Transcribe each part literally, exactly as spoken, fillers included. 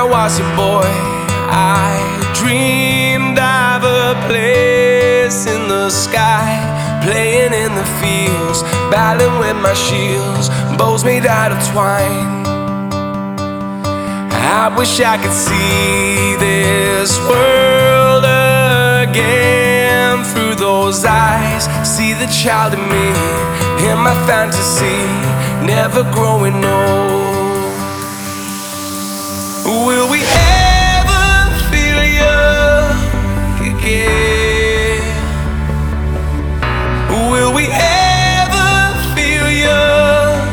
I was a boy, I dreamed of a place in the sky, playing in the fields, battling with my shields, bows made out of twine. I wish I could see this world again through those eyes, see the child in me, in my fantasy, never growing old. Will we ever feel young again? Will we ever feel young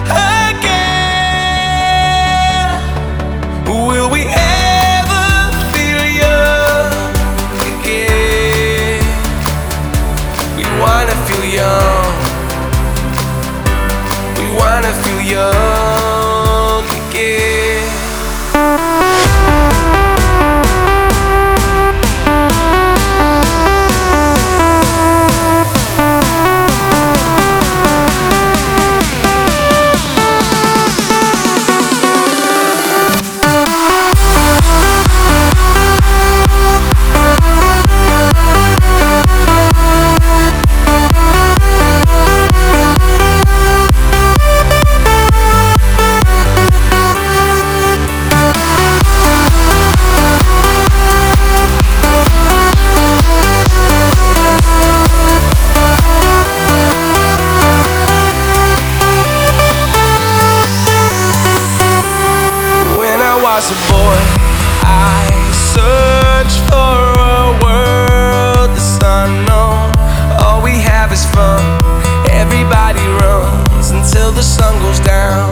again? Will we ever feel young again? We wanna feel young. We wanna feel young again. As a boy, I searched for a world that's unknown. All we have is fun. Everybody runs until the sun goes down.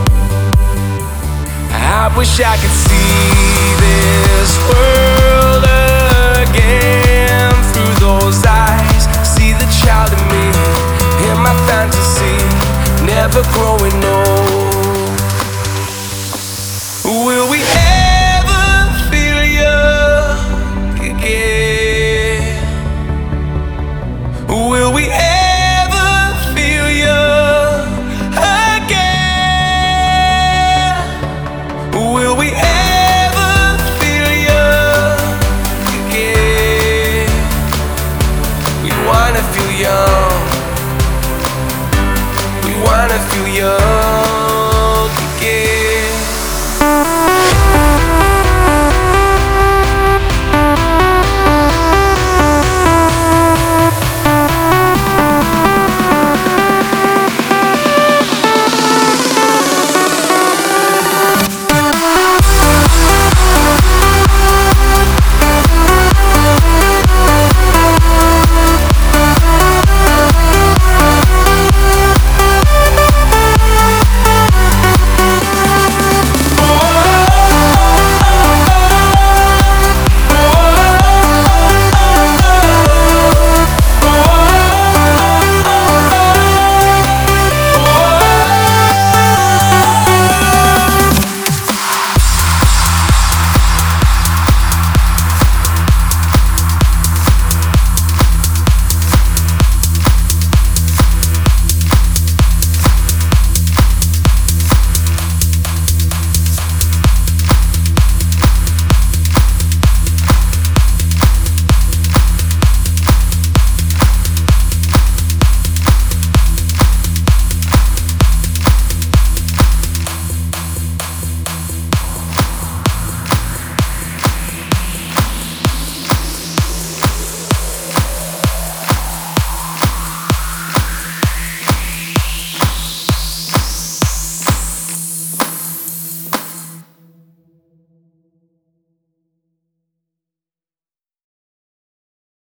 I wish I could see this world again through those eyes, see the child in me, in my fantasy, never growing old. Will we ever feel young again? Will we ever feel young again? Will we ever feel young again? We wanna feel young. We wanna feel young.